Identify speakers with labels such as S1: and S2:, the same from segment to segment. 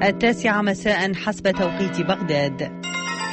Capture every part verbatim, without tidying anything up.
S1: التاسعة مساء حسب توقيت بغداد.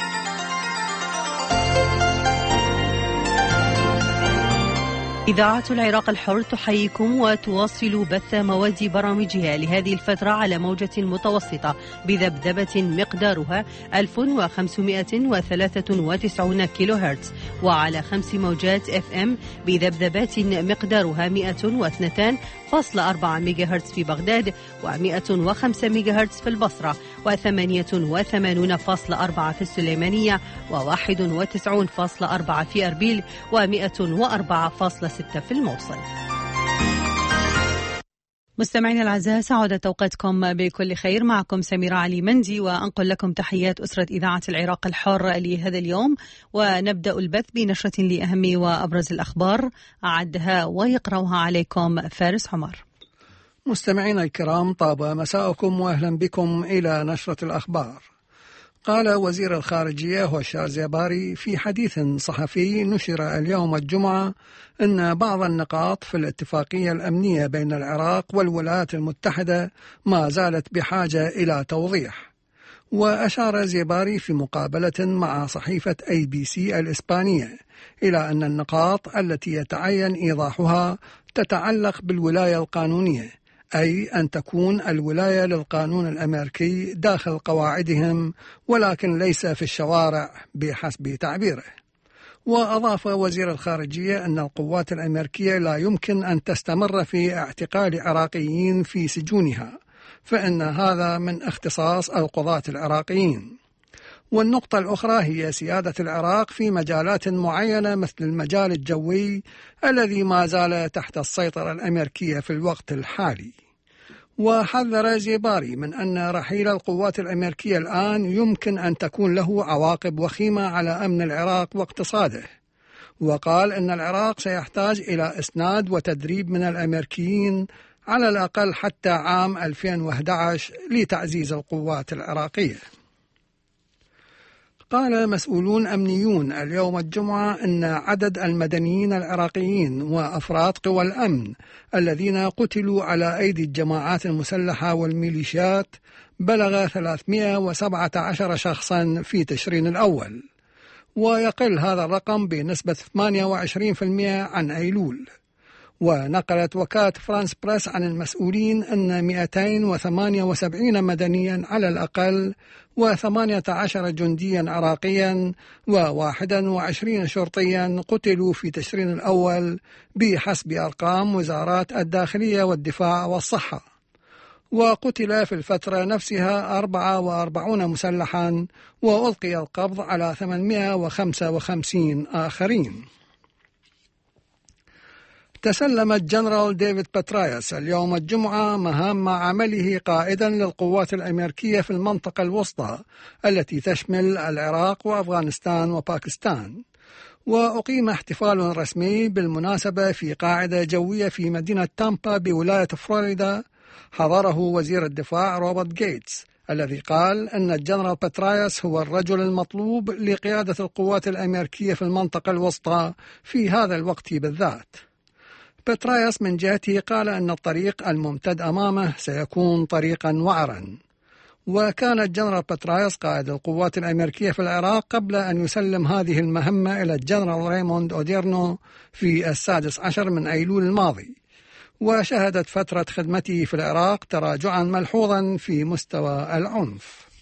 S1: إذاعة العراق الحر تحييكم وتواصل بث مواد برامجها لهذه الفترة على موجة متوسطة بذبذبة مقدارها ألف وخمسمائة وثلاثة وتسعين كيلو هرتز، وعلى خمس موجات اف ام بذبذبات مقدارها مئة واثنين فاصلة أربعة ميجا هرتز في بغداد، ومئة وخمسة ميجا هرتز في البصرة، وثمانية وثمانين فاصلة أربعة في السليمانية، وواحد وتسعين فاصلة أربعة في أربيل، ومئة وأربعة فاصلة ستة في الموصل. مستمعينا الأعزاء، سعادة أوقاتكم بكل خير. معكم سميرة علي مندي، وأنقل لكم تحيات أسرة إذاعة العراق الحر لهذا اليوم، ونبدأ البث بنشرة لأهم وأبرز الأخبار أعدها ويقرأها عليكم فارس حمر.
S2: مستمعينا الكرام، طاب مساءكم وأهلا بكم إلى نشرة الأخبار. قال وزير الخارجية هوشار زيباري في حديث صحفي نشر اليوم الجمعة أن بعض النقاط في الاتفاقية الأمنية بين العراق والولايات المتحدة ما زالت بحاجة إلى توضيح. وأشار زيباري في مقابلة مع صحيفة أي بي سي الإسبانية إلى أن النقاط التي يتعين إيضاحها تتعلق بالولاية القانونية، أي أن تكون الولاية للقانون الأمريكي داخل قواعدهم ولكن ليس في الشوارع بحسب تعبيره. وأضاف وزير الخارجية أن القوات الأمريكية لا يمكن أن تستمر في اعتقال عراقيين في سجونها، فإن هذا من اختصاص القضاة العراقيين. والنقطة الأخرى هي سيادة العراق في مجالات معينة مثل المجال الجوي الذي ما زال تحت السيطرة الأمريكية في الوقت الحالي. وحذر زيباري من أن رحيل القوات الأمريكية الآن يمكن أن تكون له عواقب وخيمة على أمن العراق واقتصاده، وقال أن العراق سيحتاج إلى إسناد وتدريب من الأمريكيين على الأقل حتى عام ألفين وأحد عشر لتعزيز القوات العراقية. قال مسؤولون أمنيون اليوم الجمعة أن عدد المدنيين العراقيين وأفراد قوى الأمن الذين قتلوا على أيدي الجماعات المسلحة والميليشيات بلغ ثلاثمائة وسبعة عشر شخصا في تشرين الأول، ويقل هذا الرقم بنسبة ثمانية وعشرين بالمئة عن أيلول. ونقلت وكالة فرانس بريس عن المسؤولين أن مئتين وثمانية وسبعين مدنيا على الأقل وثمانية عشر جنديا عراقيا وواحد وعشرين شرطيا قتلوا في تشرين الأول بحسب أرقام وزارات الداخلية والدفاع والصحة. وقتل في الفترة نفسها أربعة وأربعين مسلحا، وألقي القبض على ثمانمائة وخمسة وخمسين آخرين. تسلم الجنرال ديفيد بترايس اليوم الجمعة مهام عمله قائدا للقوات الأمريكية في المنطقة الوسطى التي تشمل العراق وأفغانستان وباكستان. وأقيم احتفال رسمي بالمناسبة في قاعدة جوية في مدينة تامبا بولاية فلوريدا، حضره وزير الدفاع روبرت جيتس، الذي قال أن الجنرال بترايس هو الرجل المطلوب لقيادة القوات الأمريكية في المنطقة الوسطى في هذا الوقت بالذات. بترايس من جهته قال أن الطريق الممتد أمامه سيكون طريقا وعرا. وكان الجنرال بترايس قائد القوات الأمريكية في العراق قبل أن يسلم هذه المهمة إلى الجنرال ريموند أوديرنو في السادس عشر من أيلول الماضي. وشهدت فترة خدمته في العراق تراجعا ملحوظا في مستوى العنف.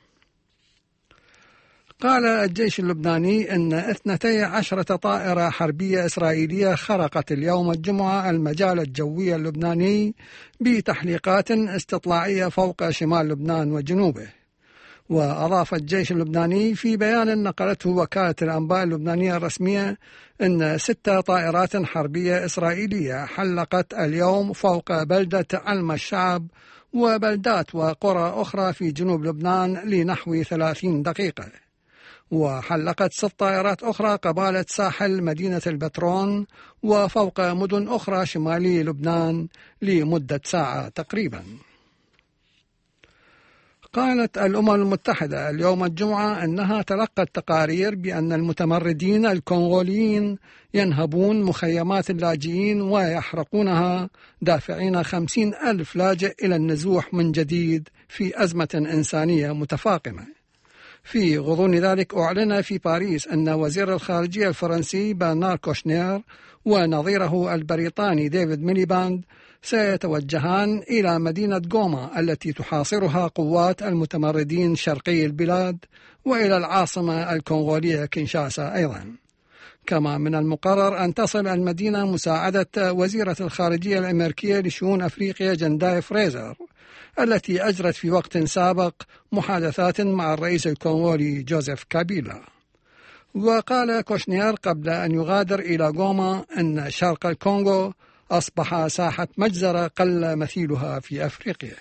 S2: قال الجيش اللبناني أن اثنتي عشرة طائرة حربية إسرائيلية خرقت اليوم الجمعة المجال الجوي اللبناني بتحليقات استطلاعية فوق شمال لبنان وجنوبه. وأضاف الجيش اللبناني في بيان نقلته وكالة الأنباء اللبنانية الرسمية أن ست طائرات حربية إسرائيلية حلقت اليوم فوق بلدة علم الشعب وبلدات وقرى أخرى في جنوب لبنان لنحو ثلاثين دقيقة. وحلقت ست طائرات أخرى قبالة ساحل مدينة البترون وفوق مدن أخرى شمالي لبنان لمدة ساعة تقريبا. قالت الأمم المتحدة اليوم الجمعة أنها تلقت تقارير بأن المتمردين الكونغوليين ينهبون مخيمات اللاجئين ويحرقونها، دافعين خمسين ألف لاجئ إلى النزوح من جديد في أزمة إنسانية متفاقمة. في غضون ذلك أعلن في باريس أن وزير الخارجية الفرنسي برنار كوشنير ونظيره البريطاني ديفيد ميليباند سيتوجهان إلى مدينة غوما التي تحاصرها قوات المتمردين شرقي البلاد، وإلى العاصمة الكونغولية كينشاسا أيضا. كما من المقرر أن تصل المدينة مساعدة وزيرة الخارجية الأمريكية لشؤون أفريقيا جنداي فريزر، التي أجرت في وقت سابق محادثات مع الرئيس الكونغولي جوزيف كابيلا. وقال كوشنير قبل أن يغادر إلى غوما أن شرق الكونغو أصبح ساحة مجزرة قل مثيلها في أفريقيا.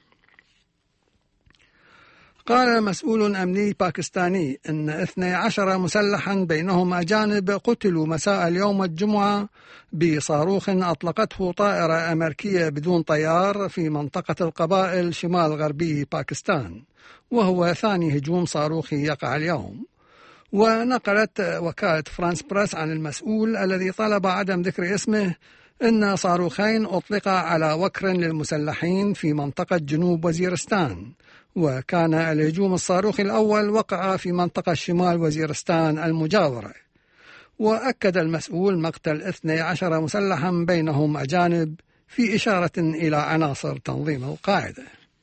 S2: قال مسؤول أمني باكستاني أن اثني عشر مسلحا بينهم أجانب قتلوا مساء اليوم الجمعة بصاروخ أطلقته طائرة أمريكية بدون طيار في منطقة القبائل شمال غربي باكستان، وهو ثاني هجوم صاروخي يقع اليوم. ونقلت وكالة فرانس بريس عن المسؤول الذي طلب عدم ذكر اسمه أن صاروخين أطلقا على وكر للمسلحين في منطقة جنوب وزيرستان، وكان الهجوم الصاروخي الأول وقع في منطقة شمال وزيرستان المجاورة. وأكد المسؤول مقتل اثني عشر مسلحا بينهم أجانب، في إشارة إلى عناصر تنظيم القاعدة.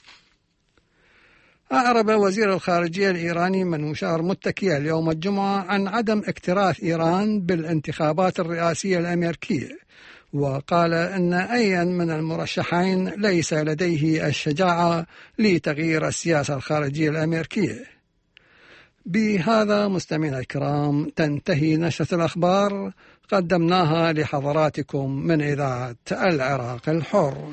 S2: أعرب وزير الخارجية الإيراني منوشار متكي اليوم الجمعة عن عدم اكتراث إيران بالانتخابات الرئاسية الأمريكية، وقال أن أيا من المرشحين ليس لديه الشجاعة لتغيير السياسة الخارجية الأمريكية. بهذا مستمعينا الكرام تنتهي نشرة الأخبار قدمناها لحضراتكم من إذاعة العراق الحر.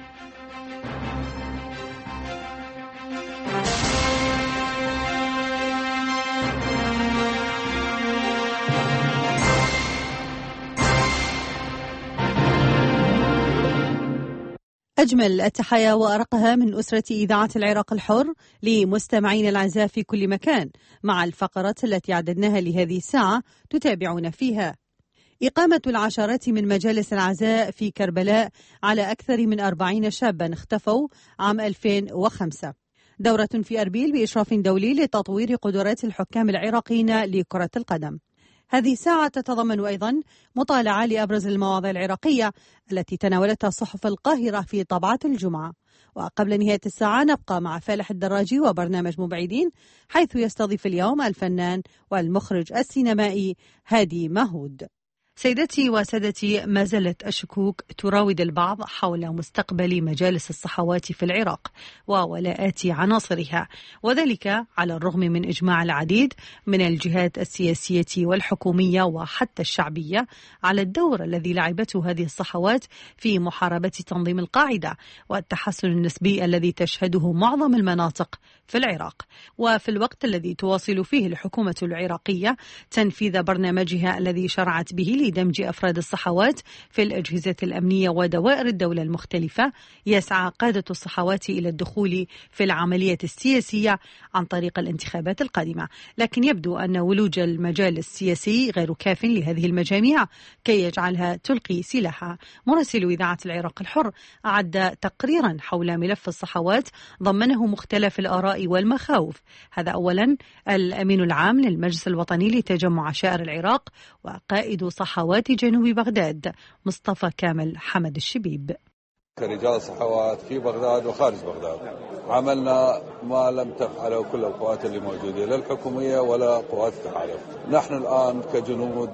S1: أجمل التحايا وأرقها من أسرة إذاعة العراق الحر لمستمعين الأعزاء في كل مكان، مع الفقرات التي عددناها لهذه الساعة تتابعون فيها: إقامة العشرات من مجالس العزاء في كربلاء على أكثر من أربعين شابا اختفوا عام ألفين وخمسة، دورة في أربيل بإشراف دولي لتطوير قدرات الحكام العراقيين لكرة القدم. هذه الساعة تتضمن أيضا مطالعة لأبرز المواضيع العراقية التي تناولتها صحف القاهرة في طبعة الجمعة. وقبل نهاية الساعة نبقى مع فالح الدراجي وبرنامج مبعدين، حيث يستضيف اليوم الفنان والمخرج السينمائي هادي مهود. سيدتي وسادتي، ما زالت الشكوك تراود البعض حول مستقبل مجالس الصحوات في العراق وولاءات عناصرها، وذلك على الرغم من إجماع العديد من الجهات السياسية والحكومية وحتى الشعبية على الدور الذي لعبته هذه الصحوات في محاربة تنظيم القاعدة والتحسن النسبي الذي تشهده معظم المناطق في العراق. وفي الوقت الذي تواصل فيه الحكومة العراقية تنفيذ برنامجها الذي شرعت به لدمج أفراد الصحوات في الأجهزة الأمنية ودوائر الدولة المختلفة، يسعى قادة الصحوات إلى الدخول في العملية السياسية عن طريق الانتخابات القادمة. لكن يبدو أن ولوج المجال السياسي غير كاف لهذه المجاميع كي يجعلها تلقي سلاحها. مراسل إذاعة العراق الحر أعد تقريرا حول ملف الصحوات ضمنه مختلف الآراء والمخاوف. هذا أولا الأمين العام للمجلس الوطني لتجمع عشائر العراق وقائد صحوات جنوب بغداد مصطفى كامل حمد الشبيب.
S3: كرجال صحوات في بغداد وخارج بغداد عملنا ما لم تفعله كل القوات اللي موجودة، لا الحكومية ولا قوات التحالف. نحن الآن كجنود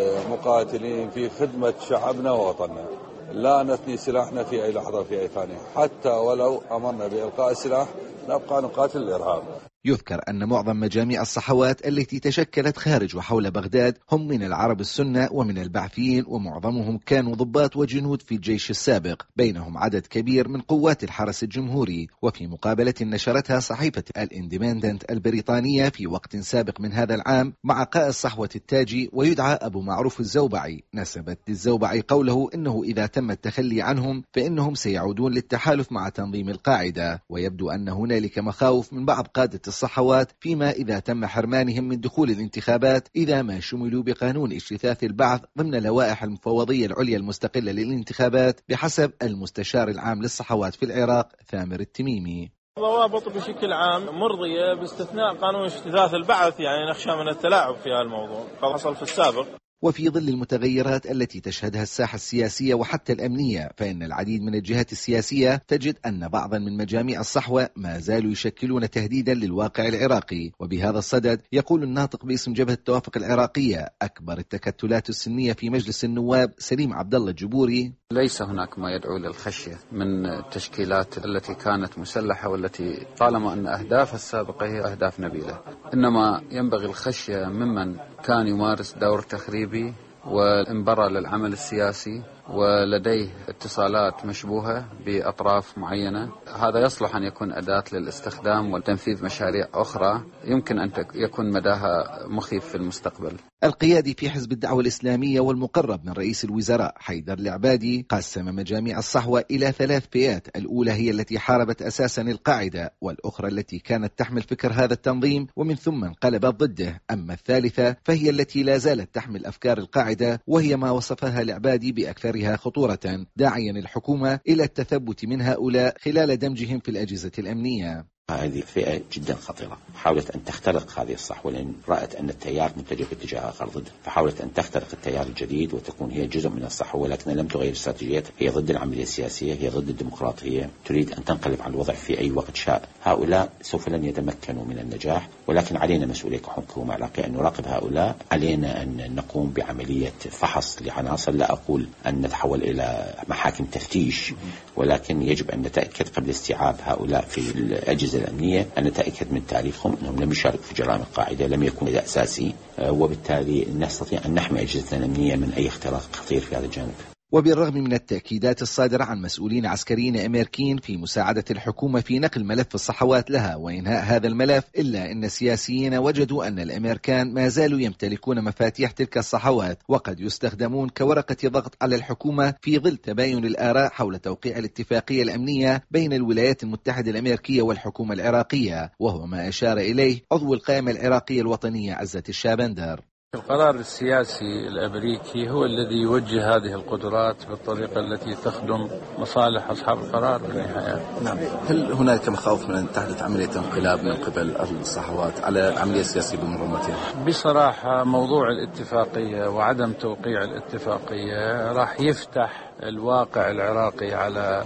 S3: مقاتلين في خدمة شعبنا ووطننا، لا نثني سلاحنا في أي لحظة في أي ثانية، حتى ولو أمرنا بإلقاء السلاح نبقى نقاتل الإرهاب.
S4: يذكر أن معظم مجاميع الصحوات التي تشكلت خارج وحول بغداد هم من العرب السنة ومن البعثيين، ومعظمهم كانوا ضباط وجنود في الجيش السابق، بينهم عدد كبير من قوات الحرس الجمهوري. وفي مقابلة نشرتها صحيفة الاندبندنت البريطانية في وقت سابق من هذا العام مع قائد صحوة التاجي ويدعى أبو معروف الزوبعي، نسبت للزوبعي قوله إنه إذا تم التخلي عنهم فإنهم سيعودون للتحالف مع تنظيم القاعدة. ويبدو أن هنالك مخاوف من بعض قادة الصحوات فيما إذا تم حرمانهم من دخول الانتخابات إذا ما شملوا بقانون اجتثاث البعث ضمن لوائح المفوضية العليا المستقلة للانتخابات بحسب المستشار العام للصحوات في العراق ثامر التميمي.
S5: ضوابط بشكل عام مرضية باستثناء قانون اجتثاث البعث، يعني نخشى من التلاعب في هذا الموضوع قد حصل في السابق.
S4: وفي ظل المتغيرات التي تشهدها الساحة السياسية وحتى الأمنية، فإن العديد من الجهات السياسية تجد أن بعضا من مجاميع الصحوة ما زالوا يشكلون تهديدا للواقع العراقي. وبهذا الصدد يقول الناطق باسم جبهة التوافق العراقية أكبر التكتلات السنية في مجلس النواب سليم عبد الله الجبوري:
S6: ليس هناك ما يدعو للخشية من التشكيلات التي كانت مسلحة والتي طالما أن أهدافها السابقة هي أهداف نبيلة، إنما ينبغي الخشية ممن كان يمارس دور تخريبي وانبرى للعمل السياسي ولديه اتصالات مشبوهة بأطراف معينة. هذا يصلح أن يكون أداة للاستخدام وتنفيذ مشاريع أخرى يمكن أن يكون مداها مخيف في المستقبل.
S4: القيادي في حزب الدعوة الإسلامية والمقرب من رئيس الوزراء حيدر العبادي قسم مجاميع الصحوة إلى ثلاث فئات: الأولى هي التي حاربت أساسا القاعدة، والأخرى التي كانت تحمل فكر هذا التنظيم ومن ثم انقلبت ضده، أما الثالثة فهي التي لا زالت تحمل أفكار القاعدة وهي ما وصفها العبادي بأكثر خطورة، داعيا الحكومة إلى التثبت من هؤلاء خلال دمجهم في الأجهزة الأمنية.
S7: هذه فئة جدا خطيرة، حاولت أن تخترق هذه الصحوة لأن رأت أن التيار متجه باتجاه آخر ضده، فحاولت أن تخترق التيار الجديد وتكون هي جزء من الصحوة، ولكن لم تغير استراتيجيتها. هي ضد العملية السياسية، هي ضد الديمقراطية، تريد أن تنقلب على الوضع في أي وقت شاء. هؤلاء سوف لن يتمكنوا من النجاح، ولكن علينا مسؤولية كحكومة عراقية أن نراقب هؤلاء. علينا أن نقوم بعملية فحص لعناصر، لا أقول أن نتحول إلى محاكم تفتيش، ولكن يجب أن نتأكد قبل استيعاب هؤلاء في الأجهزة الأمنية أن نتأكد من تاريخهم أنهم لم يشاركوا في جرائم القاعدة، لم يكونوا أساسي، وبالتالي نستطيع أن نحمي أجهزتنا الأمنية من أي اختراق خطير في هذا الجانب.
S4: وبالرغم من التأكيدات الصادرة عن مسؤولين عسكريين أمريكيين في مساعدة الحكومة في نقل ملف الصحوات لها وإنهاء هذا الملف، إلا أن السياسيين وجدوا أن الأمريكان ما زالوا يمتلكون مفاتيح تلك الصحوات وقد يستخدمون كورقة ضغط على الحكومة في ظل تباين الآراء حول توقيع الاتفاقية الأمنية بين الولايات المتحدة الأمريكية والحكومة العراقية، وهو ما أشار إليه عضو القائمة العراقية الوطنية عزة الشابندر.
S5: القرار السياسي الأمريكي هو الذي يوجه هذه القدرات بالطريقة التي تخدم مصالح أصحاب القرار بالنهاية.
S8: نعم. هل هناك مخاوف من تحدث عملية انقلاب من قبل الصحوات على العملية السياسية بمنظومتها؟
S5: بصراحة موضوع الاتفاقية وعدم توقيع الاتفاقية راح يفتح الواقع العراقي على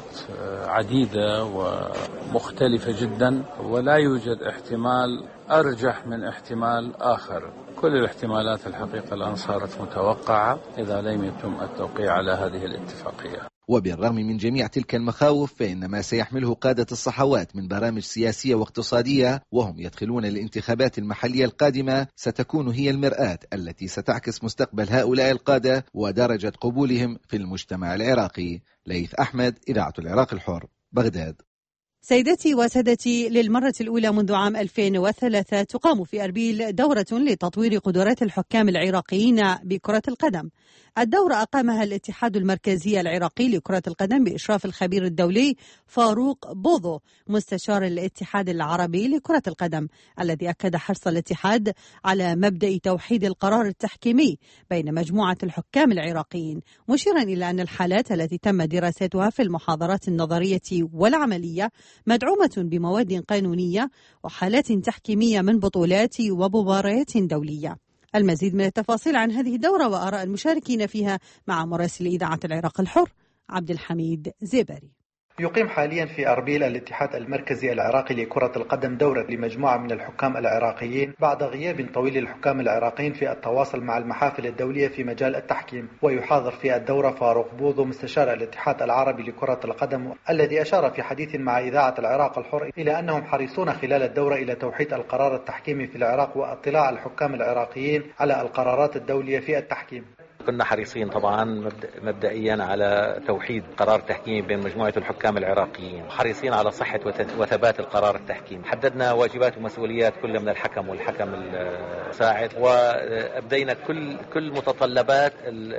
S5: عديدة ومختلفة جدا، ولا يوجد احتمال أرجح من احتمال آخر. كل الاحتمالات الحقيقة الآن صارت متوقعة إذا لم يتم التوقيع على هذه الاتفاقية.
S4: وبالرغم من جميع تلك المخاوف، فإن ما سيحمله قادة الصحوات من برامج سياسية واقتصادية وهم يدخلون الانتخابات المحلية القادمة ستكون هي المرآة التي ستعكس مستقبل هؤلاء القادة ودرجة قبولهم في المجتمع العراقي. ليث أحمد، إذاعة العراق الحر، بغداد.
S1: سيدتي وسادتي، للمرة الأولى منذ عام ألفين وثلاثة تقام في أربيل دورة لتطوير قدرات الحكام العراقيين بكرة القدم. الدورة أقامها الاتحاد المركزي العراقي لكرة القدم بإشراف الخبير الدولي فاروق بوضو مستشار الاتحاد العربي لكرة القدم، الذي أكد حرص الاتحاد على مبدأ توحيد القرار التحكيمي بين مجموعة الحكام العراقيين، مشيرا إلى أن الحالات التي تم دراستها في المحاضرات النظرية والعملية مدعومة بمواد قانونية وحالات تحكيمية من بطولات ومباريات دولية. المزيد من التفاصيل عن هذه الدورة وآراء المشاركين فيها مع مراسل إذاعة العراق الحر عبد الحميد زيبري.
S9: يقيم حاليا في أربيل الاتحاد المركزي العراقي لكرة القدم دورة لمجموعة من الحكام العراقيين بعد غياب طويل للحكام العراقيين في التواصل مع المحافل الدولية في مجال التحكيم. ويحاضر في الدورة فاروق بوضو مستشار الاتحاد العربي لكرة القدم، الذي أشار في حديث مع إذاعة العراق الحر إلى أنهم حريصون خلال الدورة إلى توحيد القرار التحكيمي في العراق واطلاع الحكام العراقيين على القرارات الدولية في التحكيم.
S10: كنا حريصين طبعا مبدئيا على توحيد قرار تحكيمي بين مجموعة الحكام العراقيين، حريصين على صحة وثبات القرار التحكيمي. حددنا واجبات ومسؤوليات كل من الحكم والحكم المساعد، وأبدينا كل كل متطلبات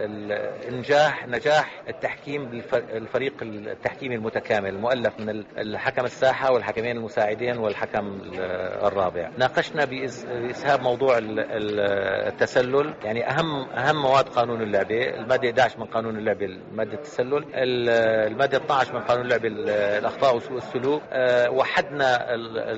S10: النجاح نجاح التحكيم للفريق التحكيمي المتكامل المؤلف من الحكم الساحة والحكمين المساعدين والحكم الرابع. ناقشنا بإسهاب موضوع التسلل، يعني أهم أهم مواد قانون قانون اللعبة، المادة إحدى عشر من قانون اللعبة المادة التسلل، المادة اثني عشر من قانون اللعبة الأخطاء وسوء السلوك. وحدنا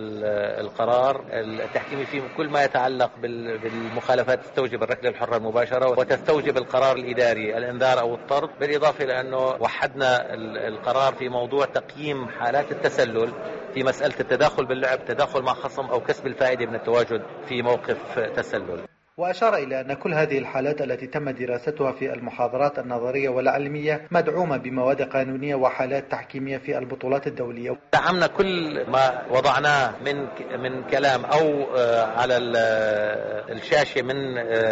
S10: القرار التحكيمي في كل ما يتعلق بالمخالفات تستوجب الركلة الحرة المباشرة وتستوجب القرار الإداري الإنذار أو الطرد، بالإضافة لأنه وحدنا القرار في موضوع تقييم حالات التسلل في مسألة التداخل باللعب، تداخل مع خصم أو كسب الفائدة من التواجد في موقف تسلل.
S9: وأشار إلى أن كل هذه الحالات التي تم دراستها في المحاضرات النظرية والعلمية مدعومة بمواد قانونية وحالات تحكيمية في البطولات الدولية.
S10: دعمنا كل ما وضعناه من من كلام أو على الشاشة من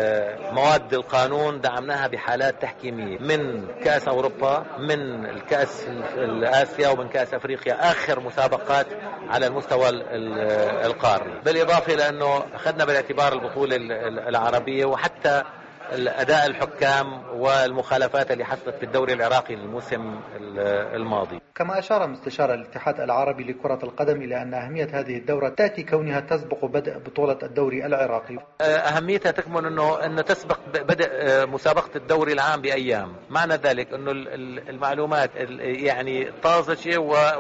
S10: مواد القانون، دعمناها بحالات تحكيمية من كأس أوروبا، من الكأس الآسيا، ومن كأس أفريقيا، آخر مسابقات على المستوى القاري. بالإضافة لأنه أخذنا بالاعتبار البطولة العربية وحتى الأداء الحكام والمخالفات اللي حصلت في الدوري العراقي الموسم الماضي.
S9: كما أشار مستشار الاتحاد العربي لكرة القدم إلى أن أهمية هذه الدورة تأتي كونها تسبق بدء بطولة الدوري العراقي.
S10: أهميتها تكمن أنه أنه تسبق بدء مسابقة الدوري العام بأيام، معنى ذلك أنه المعلومات يعني طازجة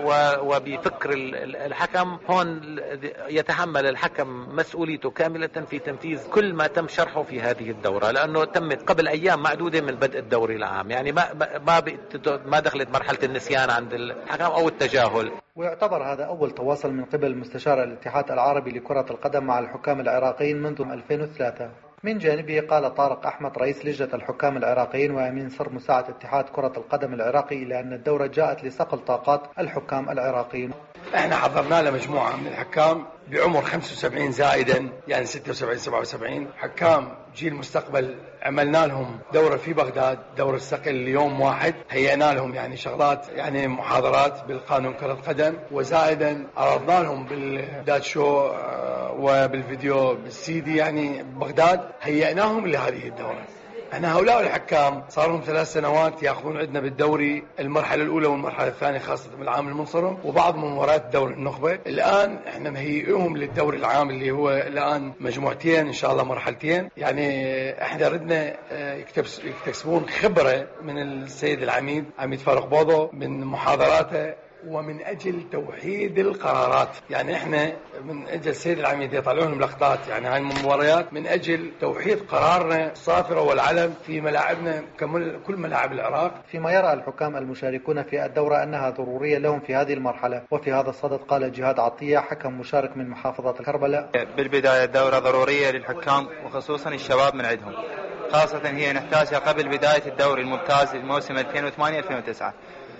S10: وبفكر الحكم. هون يتحمل الحكم مسؤوليته كاملة في تنفيذ كل ما تم شرحه في هذه الدورة، لأنه تمت قبل أيام معدودة من بدء الدوري العام، يعني ما ما ما دخلت مرحلة النسيان عند الحكم أو التجاهل.
S9: ويعتبر هذا أول تواصل من قبل مستشار الاتحاد العربي لكرة القدم مع الحكام العراقيين منذ ألفين وثلاثة. من جانبه قال طارق أحمد رئيس لجنة الحكام العراقيين وأمين سر مساعد اتحاد كرة القدم العراقي إلى أن الدورة جاءت لصقل طاقات الحكام العراقيين.
S11: احنا حضرنا له مجموعة من الحكام بعمر خمسة وسبعين زائدا، يعني ستة وسبعين سبعة وسبعين حكام جيل مستقبل. عملنا لهم دورة في بغداد، دورة الصقل اليوم واحد، هيئنا لهم يعني شغلات يعني محاضرات بالقانون كرة القدم، وزائدا عرضنا لهم بالدات شو وبالفيديو بالسي دي يعني بغداد، هيئناهم لهذه الدورة. احنا هؤلاء الحكام صار لهم ثلاث سنوات ياخذون عندنا بالدوري المرحله الاولى والمرحله الثانيه خاصه بالعام المنصرم، وبعض من مباريات الدوري النخبه. الان احنا نهيئهم للدوري العام اللي هو الان مجموعتين ان شاء الله مرحلتين، يعني احنا ردنا يكتسبون خبره من السيد العميد عميد فاروق بوضو من محاضراته ومن أجل توحيد القرارات. يعني إحنا من أجل السيد العميد يطلعون لقطات يعني هاي المباريات من أجل توحيد قرارنا الصافرة والعلم في ملاعبنا كل ملاعب العراق.
S9: فيما يرى الحكام المشاركون في الدورة أنها ضرورية لهم في هذه المرحلة. وفي هذا الصدد قال جهاد عطية حكم مشارك من محافظة كربلاء:
S12: بالبداية الدورة ضرورية للحكام وخصوصا الشباب من عندهم، خاصة هي نحتاجها قبل بداية الدوري الممتاز الموسم ألفين وثمانية ألفين وتسعة،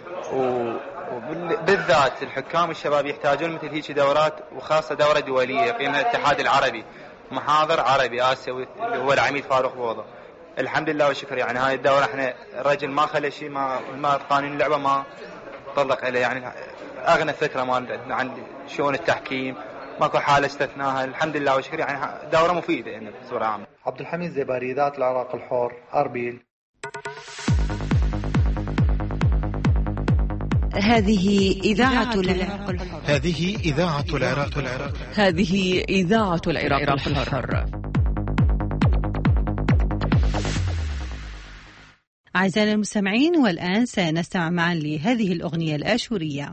S12: وبالذات الحكام الشباب يحتاجون مثل هيك دورات، وخاصة دورة دولية يقيمها الاتحاد العربي، محاضر عربي آسيوي اللي هو العميد فاروق بوضو. الحمد لله والشكر، يعني هاي الدورة احنا الرجل ما خلى شيء، ما ما قانون اللعبة ما طلق عليه، يعني أغنى فكرة ما عن شؤون التحكيم، ماكو حالة استثناها. الحمد لله والشكر، يعني دورة مفيدة يعني بصورة عامة.
S9: عبد الحميد زباري، إذاعة العراق الحر، أربيل.
S1: هذه إذاعة العراق الحر.
S13: هذه إذاعة العراق الحر.
S1: هذه إذاعة العراق الحر. أعزائنا المستمعين، والآن سنستمع معا لهذه الأغنية الآشورية.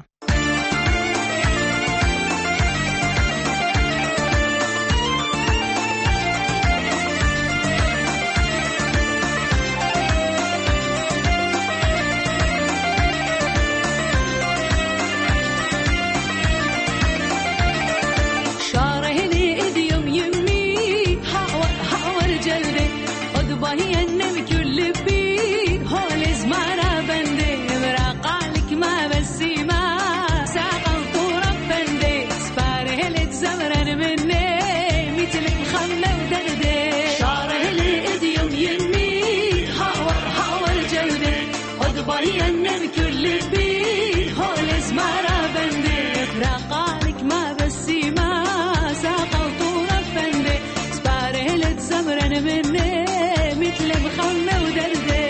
S14: اضبينا بكل بيه هول زمارة بندي فراقالك ما بسي ما ساقل طول فندي سباره لتزمرن مني مثل مخمة ودردي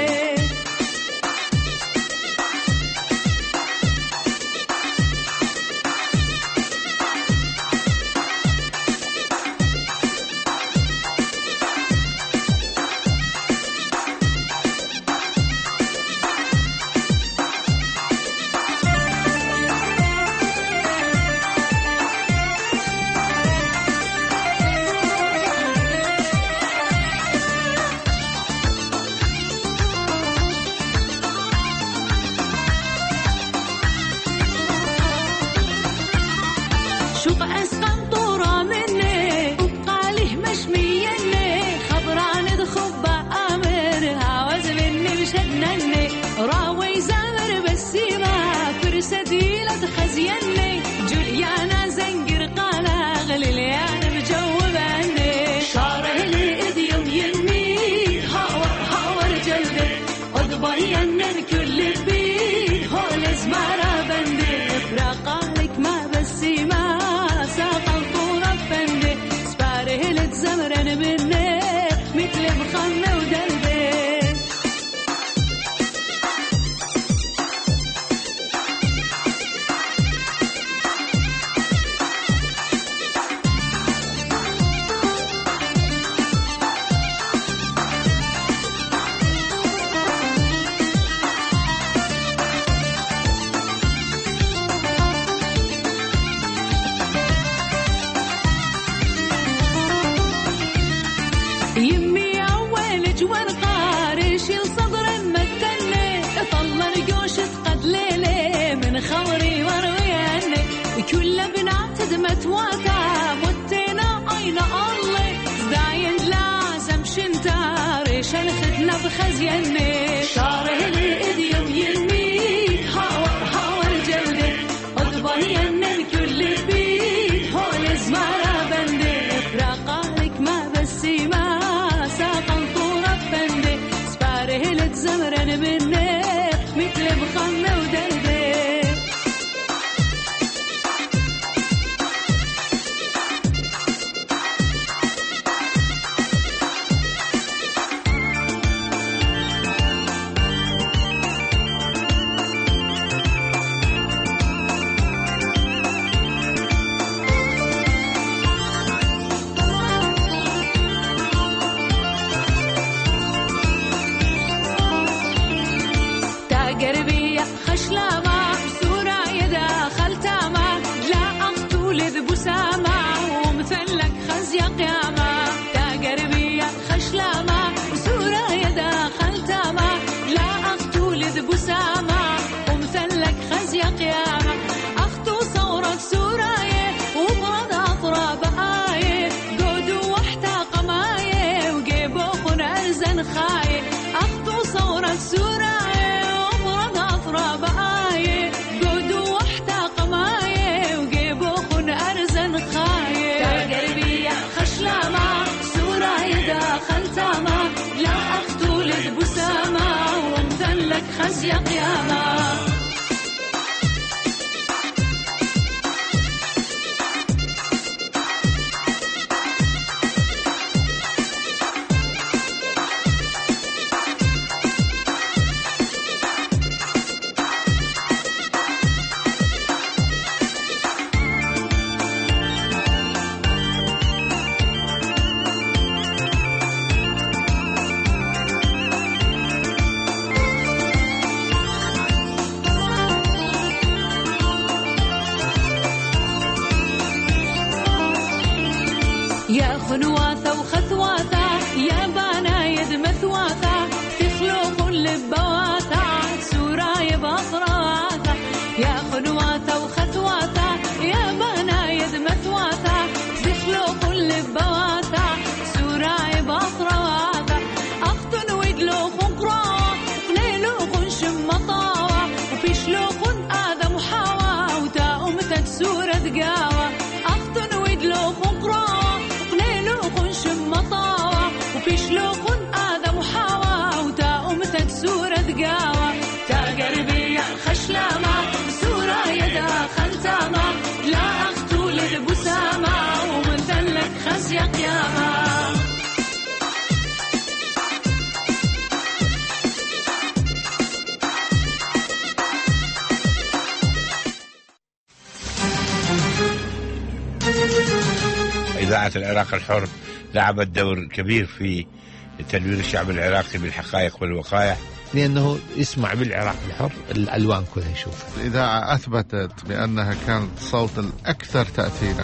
S14: شوف أسقم طورة مني وبقاله مشميني خبران دخبة أمر هاوز مني مشدنني راوي زامر بسيمة فرسدي لتخزيني جوليانا زنقر قالا غليليانا مجوباني شاره لي إذ يوم يمي هاور هاور جلدي أضبينا بكل بيه هول زمارة بندي فراقالك ما بسيمة زمرن مني مثل مخمة ودردي يمي أول جوار قارش الصدر متني طلع رجوش تقد ليلي من خوري وروياني كل بنات دمت واتا متنا عين الله زداين لازم شنتاري شنختنا بخزيني شاره لي إذ يوم يمي هاور هاور جلدي أضبينا بكل بيت هول زمارة بندي فراقالك ما بسي ما زمرن مني مثل مخمة ودردي قربية خشلامة سورايا داخلتا ما لا أقتول ببسامة ومثلك خزي قيامة تا قربية خشلامة سورايا داخلتا ما لا أقتول ببسامة ومثلك خزي قيامة أخطو صورة سورايا وبرد أطراب آية قودوا وحتا قماية وقيبو خنا أرزن خاية أخطو صورة سورايا بآية قودوا وحدة قماية وقيبوا خن أرزن خاية تا قلبية خشلامة سورايا داخلتا ما لا أقتول ببسامة ومثلك خزي قيامة
S15: إذاعة العراق الحر لعبت دور كبير في تدوير الشعب العراقي بالحقائق والوقائع،
S16: لأنه يسمع بالعراق الحر الألوان كلها يشوف.
S17: الإذاعة أثبتت بأنها كانت الصوت الأكثر تأثيرا.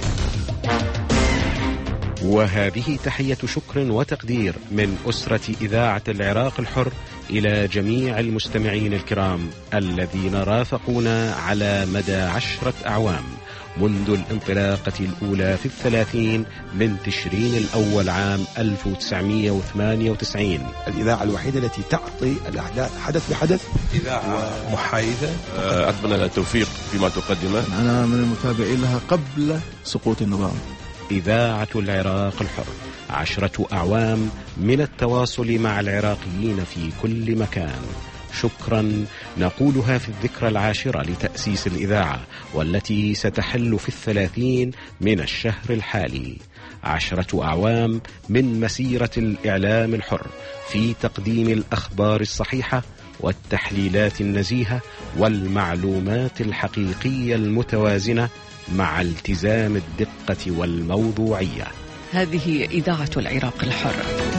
S18: وهذه تحية شكر وتقدير من أسرة إذاعة العراق الحر إلى جميع المستمعين الكرام الذين رافقونا على مدى عشرة أعوام منذ الانطلاقة الأولى في الثلاثين من تشرين الأول عام ألف وتسعمئة وثمانية وتسعين.
S19: الإذاعة الوحيدة التي تعطي الأحداث حدث بحدث،
S20: إذاعة محايدة.
S21: أتمنى لها التوفيق فيما تقدمه.
S22: أنا من المتابعين لها قبل سقوط النظام.
S18: إذاعة العراق الحر، عشرة أعوام من التواصل مع العراقيين في كل مكان. شكرا نقولها في الذكرى العاشرة لتأسيس الإذاعة، والتي ستحل في الثلاثين من الشهر الحالي. عشرة أعوام من مسيرة الإعلام الحر في تقديم الأخبار الصحيحة والتحليلات النزيهة والمعلومات الحقيقية المتوازنة مع التزام الدقة والموضوعية.
S23: هذه إذاعة العراق الحر.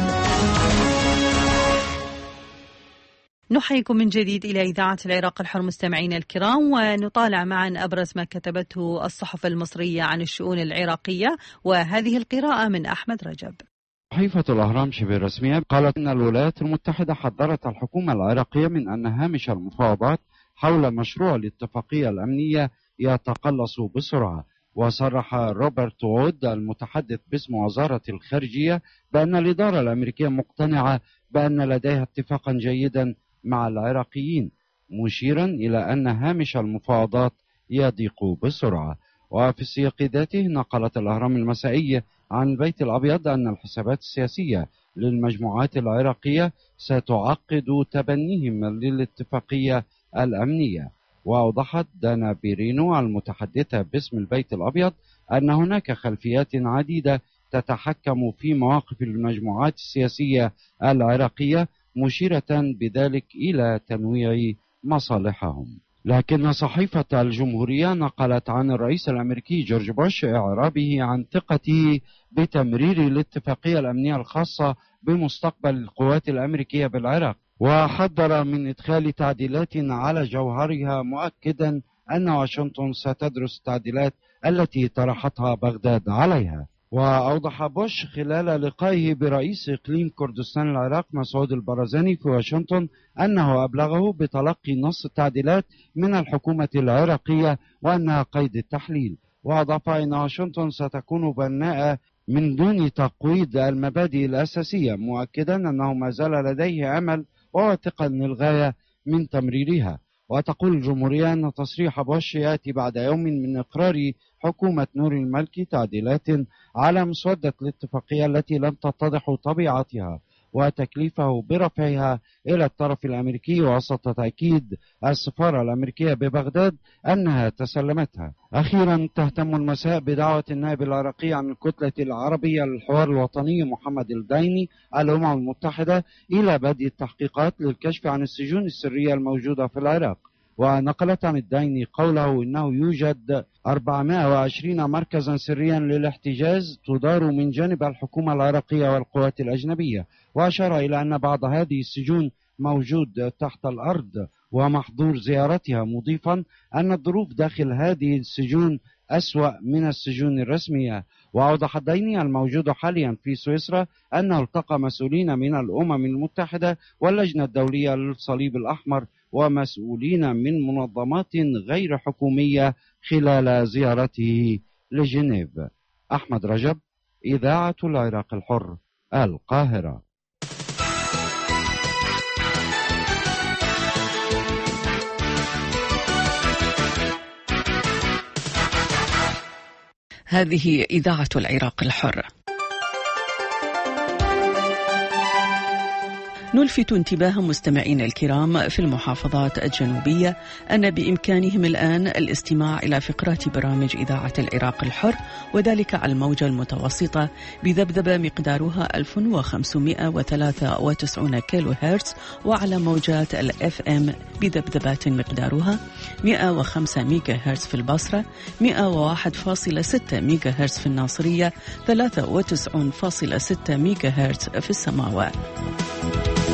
S1: نحييكم من جديد إلى إذاعة العراق الحر مستمعينا الكرام، ونطالع معا أبرز ما كتبته الصحف المصرية عن الشؤون العراقية، وهذه القراءة من أحمد رجب.
S24: صحيفة الأهرام شبه رسمية قالت أن الولايات المتحدة حذرت الحكومة العراقية من أن هامش المفاوضات حول مشروع الاتفاقية الأمنية يتقلص بسرعة. وصرح روبرت وود المتحدث باسم وزارة الخارجية بأن الإدارة الأمريكية مقتنعة بأن لديها اتفاقا جيدا مع العراقيين، مشيرا إلى أن هامش المفاوضات يضيق بسرعة. وفي السياق ذاته نقلت الأهرام المسائي عن البيت الأبيض أن الحسابات السياسية للمجموعات العراقية ستعقد تبنيهم للاتفاقية الأمنية. وأوضحت دانا بيرينو المتحدثة باسم البيت الأبيض أن هناك خلفيات عديدة تتحكم في مواقف المجموعات السياسية العراقية، مشيرة بذلك إلى تنويع مصالحهم. لكن صحيفة الجمهورية نقلت عن الرئيس الأمريكي جورج بوش إعرابه عن ثقته بتمرير الاتفاقية الأمنية الخاصة بمستقبل القوات الأمريكية بالعراق، وحذر من إدخال تعديلات على جوهرها، مؤكدا أن واشنطن ستدرس التعديلات التي طرحتها بغداد عليها. وأوضح بوش خلال لقائه برئيس إقليم كردستان العراق مسعود البرزاني في واشنطن أنه أبلغه بتلقي نص التعديلات من الحكومة العراقية وأنها قيد التحليل. وأضاف أن واشنطن ستكون بناءة من دون تقويض المبادئ الأساسية، مؤكدا أنه ما زال لديه أمل وواثقا للغاية من تمريرها. وتقول الجمهورية أن تصريح بوش يأتي بعد يوم من إقرار حكومة نور المالكي تعديلات على مسودة الاتفاقية التي لم تتضح طبيعتها وتكليفه برفعها إلى الطرف الأمريكي، وسط تأكيد السفارة الأمريكية ببغداد أنها تسلمتها. أخيرا تهتم المساء بدعوة النائب العراقي عن الكتلة العربية للحوار الوطني محمد الدايني الأمم المتحدة إلى بدء التحقيقات للكشف عن السجون السرية الموجودة في العراق. ونقلت عن الدايني قوله إنه يوجد أربعمائة وعشرين مركزا سريا للاحتجاز تدار من جانب الحكومة العراقية والقوات الأجنبية، وأشار إلى أن بعض هذه السجون موجود تحت الأرض ومحظور زيارتها، مضيفا أن الظروف داخل هذه السجون أسوأ من السجون الرسمية. وأوضح الدايني الموجود حاليا في سويسرا أنه التقى مسؤولين من الأمم المتحدة واللجنة الدولية للصليب الأحمر ومسؤولين من منظمات غير حكومية خلال زيارته لجنيف. أحمد رجب، إذاعة العراق الحر، القاهرة.
S23: هذه إذاعة العراق الحر. نلفت انتباه مستمعين الكرام في المحافظات الجنوبية أن بإمكانهم الآن الاستماع إلى فقرات برامج إذاعة العراق الحر، وذلك على الموجة المتوسطة بذبذبة مقدارها ألف وخمسمائة وثلاثة وتسعين كيلو هرتز، وعلى موجات الأف إم بذبذبات مقدارها مئة وخمسة ميجا هرتز في البصرة، مئة وواحد فاصلة ستة ميجا هرتز في الناصرية، ثلاثة وتسعين فاصلة ستة ميجا هرتز في السماوة.